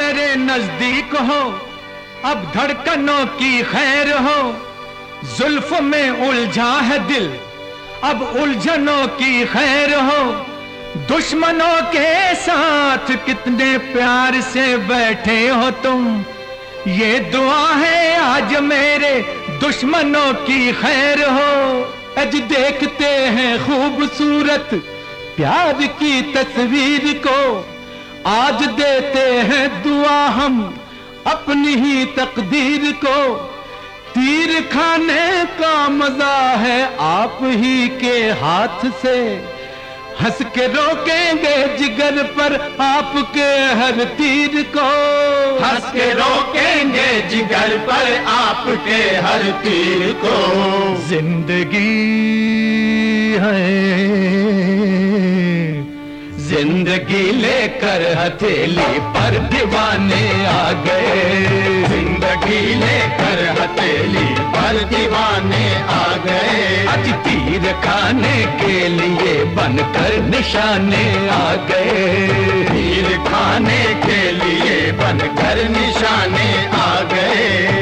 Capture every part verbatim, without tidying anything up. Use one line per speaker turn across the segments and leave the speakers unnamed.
मेरे नजदीक हो, अब धड़कनों की खैर हो। जुल्फ में उलझा है दिल, अब उलझनों की खैर हो। दुश्मनों के साथ कितने प्यार से बैठे हो तुम, ये दुआ है आज मेरे दुश्मनों की खैर हो। आज देखते हैं खूबसूरत प्यार की तस्वीर को, आज देते हैं दुआ हम अपनी ही तकदीर को। तीर खाने का मजा है आप ही के हाथ से, हंस के रोकेंगे जिगर पर आपके हर तीर को।
हंस के रोकेंगे जिगर पर आपके हर तीर को।
जिंदगी है,
जिंदगी लेकर हथेली पर दीवाने आ गए। जिंदगी लेकर हथेली पर दीवाने आ गए।
आज तीर खाने के लिए बनकर निशाने आ गए।
तीर खाने के लिए बनकर निशाने आ गए।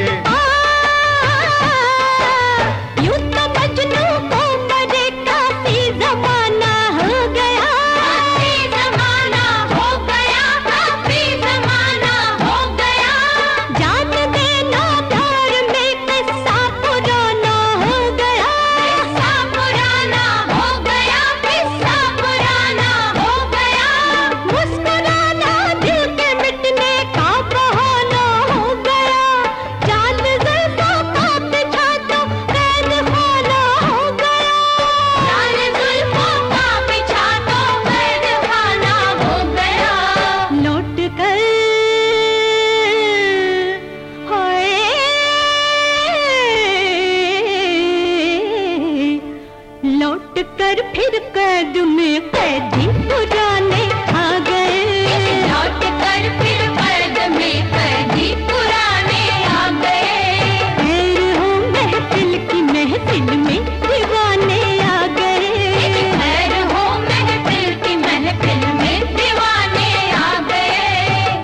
लौट कर फिर कैद में कैदी पुराने आ गए।
लौट कर फिर कैद में कैदी पुराने आ गए।
खैर हो महफिल की महफिल में दीवाने आ गए।
खैर हो महफिल की महफिल में दीवाने आ गए।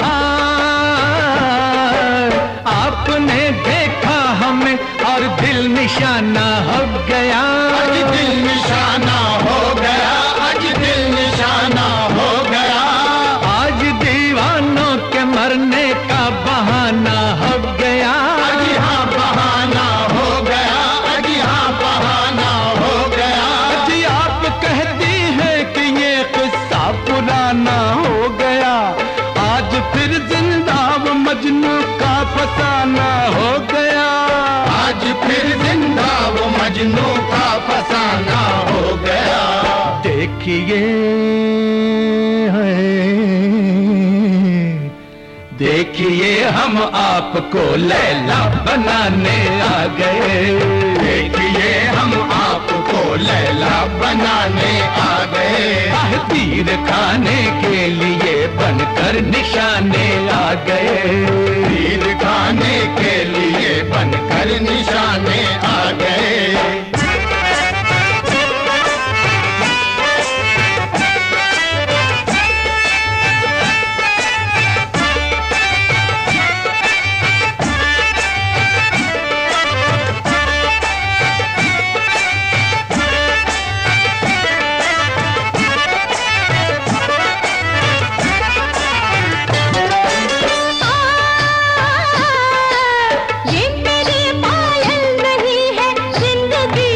आपने देखा हमें और दिल निशाना हो गया।
आज दिल निशाना हो गया, आज दिल निशाना हो गया।
आज दीवानों के मरने का बहाना हो गया।
आज यहाँ बहाना हो गया, आज यहाँ बहाना हो गया।
आज आप कहती हैं कि ये किस्सा पुराना हो गया। आज फिर जिंदा वो मजनू का फसाना हो गया।
आज फिर जिंदा वो मजनू का फसाना हो गया।
देखिए है, देखिए हम आपको लैला बनाने आ गए।
देखिए हम आपको लैला बनाने आ गए।
आह तीर खाने के लिए बनकर निशाने आ गए।
तीर खाने के लिए बनकर निशाने आ गए।
ये मेरी पायल नहीं है जिंदगी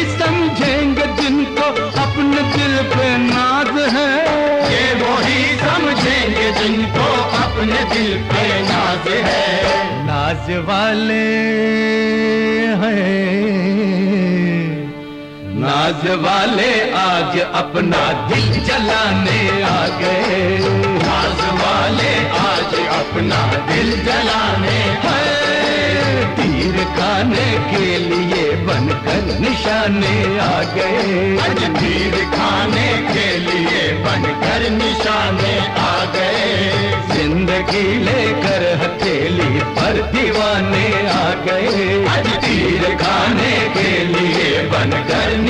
समझेंगे जिनको अपने दिल पे नाज है,
ये वही समझेंगे जिनको अपने दिल पे नाज है।
नाज वाले हैं,
नाज वाले आज अपना दिल जलाने आ गए, नाज वाले आज अपना दिल जलाने
है तीर खाने के लिए बनकर निशाने आ गए,
आज तीर खाने के लिए बनकर निशाने आ गए।
जिंदगी लेकर हथेली पर दीवाने आ गए,
आज तीर खाने के लिए बनकर